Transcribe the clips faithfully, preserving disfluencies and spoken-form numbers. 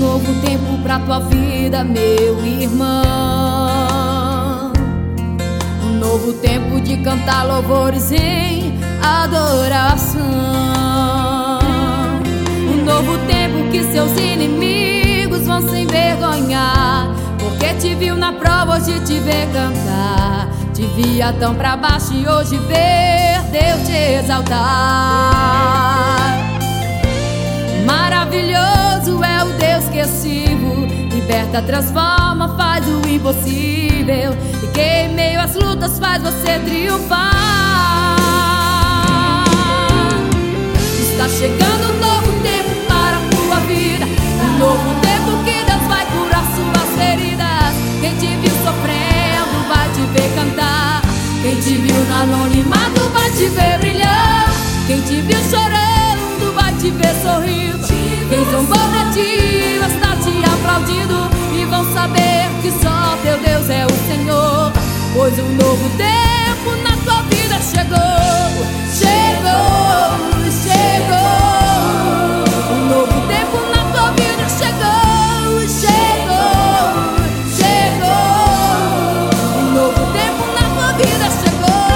novo tempo pra tua vida, meu irmão. Um novo tempo de cantar louvores em adoração. Um novo tempo que seus inimigos vão se envergonhar, porque te viu na prova, hoje te vê cantar. Te via tão pra baixo e hoje ver Deus te exaltar. Maravilhoso é o Deus que eu sirvo, liberta, transforma, faz o impossível, e que em meio às lutas faz você triunfar. Está chegando um novo tempo para a tua vida, um novo tempo que Deus vai curar suas feridas. Quem te viu sofrendo vai te ver cantar, quem te viu no anonimato vai te ver brilhar, quem te viu chorando vai te ver sorrindo, quem zombou de ti está te aplaudindo, e vão saber que só teu Deus é o Senhor, pois um novo tempo na tua vida chegou, chegou, chegou. Um novo tempo na tua vida chegou, chegou, chegou. Um novo tempo na tua vida chegou.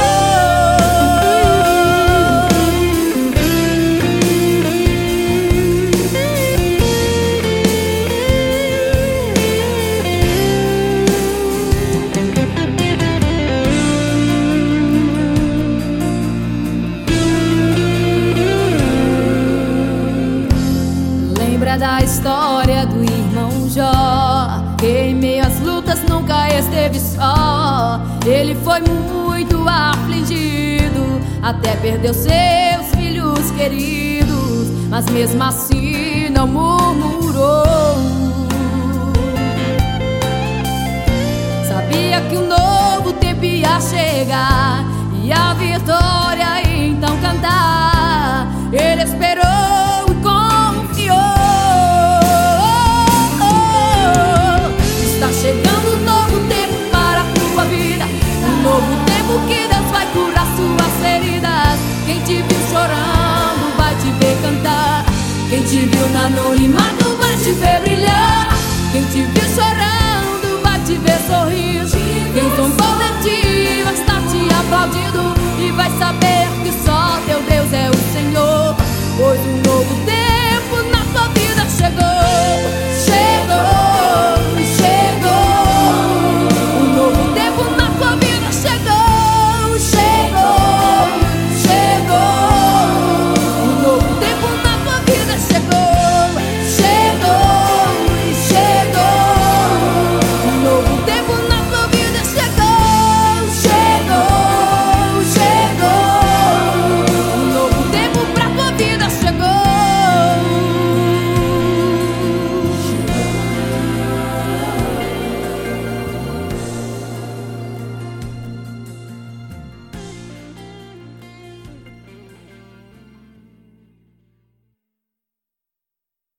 Da história do irmão Jó, que em meio às lutas nunca esteve só. Ele foi muito afligido, até perdeu seus filhos queridos, mas mesmo assim não murmurou. Sabia que um novo tempo ia chegar e a vitória então cantar. Ele esperou e confiou. Chegando um novo tempo para a tua vida, um novo tempo que Deus vai curar suas feridas. Quem te viu chorando vai te ver cantar, quem te viu no anonimato vai te ver brilhar, quem te viu chorando vai te ver sorrir, quem zombou de ti